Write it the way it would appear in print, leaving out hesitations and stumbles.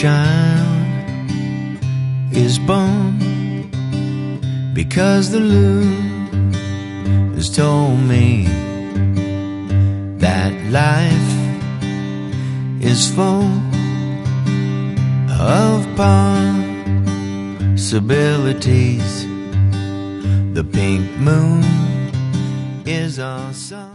child is born, because the loon has told me that life is full of possibilities. The pink moon is awesome.